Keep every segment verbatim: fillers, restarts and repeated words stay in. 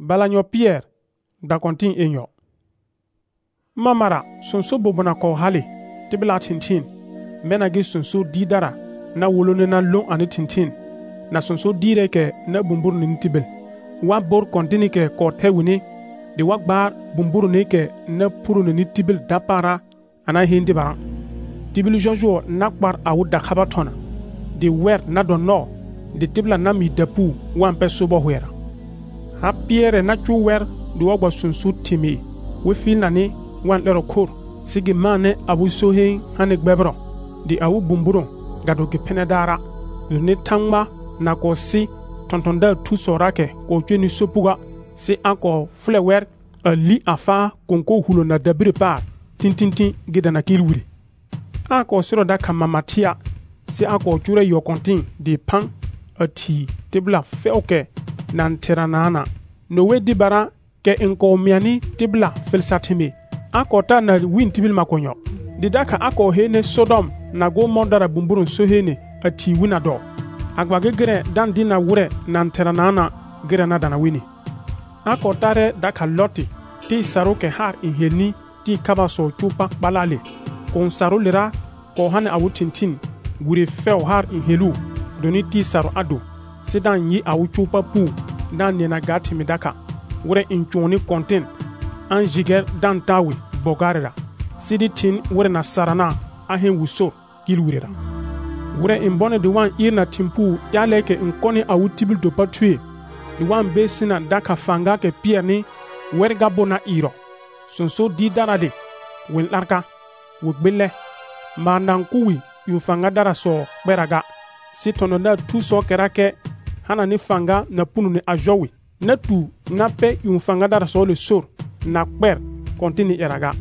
balanyo Pierre da kontin enyo mamara sonso bobona ko hali tibla tintin mena gi sonso didara na wolone na long ani tintin na sonso dire ke na bumbur ni tibel wa bor kontini ke ko tewini di wagbar bumbur ne ke na puru ni tibel dapara ana hindi baran tibil jojo nakbar awu da khabatona di wer na do no di tibla na mi dapu wan pe sobo hwera ha Pierre na chu wer di wagba sonso timi we fil na ni wan lero kur sigi mane abu sohe hane gbebro di awu bumburo gado ke penedara ni tangma na ko si tontonda tu sorake ko jeni sopuga si ako flewer a li afa konko hulo na dabire par tintintin gidana kilwiri ako siro da kamamatia si ako jure yo kontin di pan ati tibla feoke nan teranana no we di bara ke enko miani tibla felsatime ako ta na win tibil makonyo didaka ako hene Sodom na go mondara bumburun so hene ati wina do agbage gere dan dina wure nan teranana gere na dana wini ako tare daka loti ti saruke har inhelni ti kabaso chupa balale kon sarulira ko hane awu tintin gure few har inhelu doni ti saru ado sidan yi awu chupa pu dan nena gati midaka wure inchoni konten an jiger dan tawi bogarera sidi tin wure na sarana ahen wuso gilwurera wure imbone de wan irna timpu ya leke inkoni awu tibil do patue de wan besina daka fanga ke pierni werga bona iro sonso di darade wel larka wugbele mandan kuwi yu fanga dara so beraga si tononda tu so kerake hana ni fanga na punu ni ajowi na tu na pe yu fanga dara so le sur na kber kontini eraga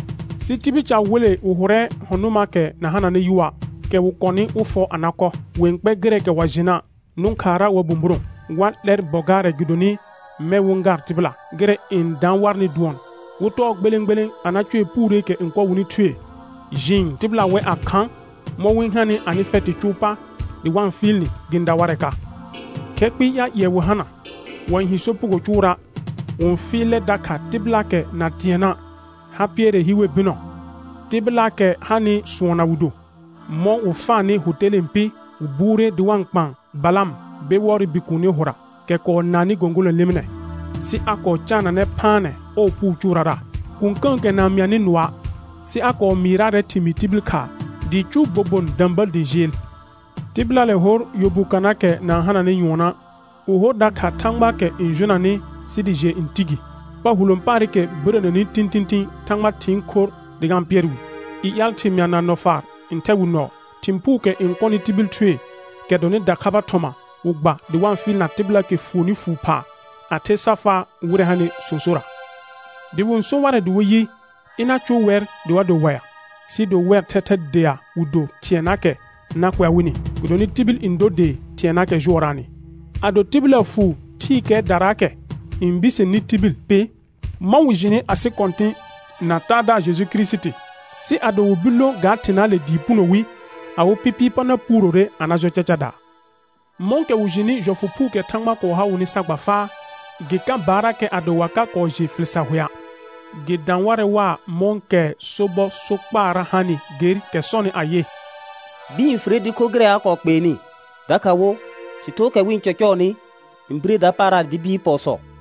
si tibicha wele uhure honuma ke na hana ni yuwa ke wukoni ufo anako wenkpe gere ke wajina nunkara wa bumburu wan ler bogare gidoni me wungar tibla gere in dan warni duon wuto gbeleng gbeleng anachwe pure ke inko wuni tue jing tibla we akan mo win hani ani feti chupa di wan filni ginda wareka kekpi ya yewu hana wan hisopu go chura won file daka tibla ke na tiena hapiere hiwe bino tibla ke hani suona wudo mo ufani hotelempi ubure di wan kpan balam be wori bikuni hura ke ko nani gongolo limne si ako chana ne pane o pu churara kunkan ke na miani noa si ako mirare timitibilka di chu bobon dambal di jil tibla le hor yobukana ke na hana ne yona uho daka tangba ke injuna ni si di je intigi pa hulum pare ke brene ni tintintin tangma tinkor de gampierwi i yalti miana nofar intewu no timpu ke inkoni tibil tue ke doni dakaba toma ugba de wan fil na tibla ke funi fupa ate safa wure hani sosora de won so ware de woyi ina chu wer de wado waya si do wer tete dea udo tienake na kwa wini udoni tibil indo de tienake jorani ado tibla fu ti ke darake imbise ni tibil pe mawujini ase kontin na tada Jesus Christ si ado wubilo gatina le dipuno wi awo pipi pana purore anajo chachada monke wujini jofu pu ke tangma ko hawuni sagbafa gika barake ado waka ko je flisa hoya gidanware wa monke sobo sokpara hani geri ke soni aye bi fredi ko gre ako pe ni dakawo sito ke win chocho ni imbre da para dibi poso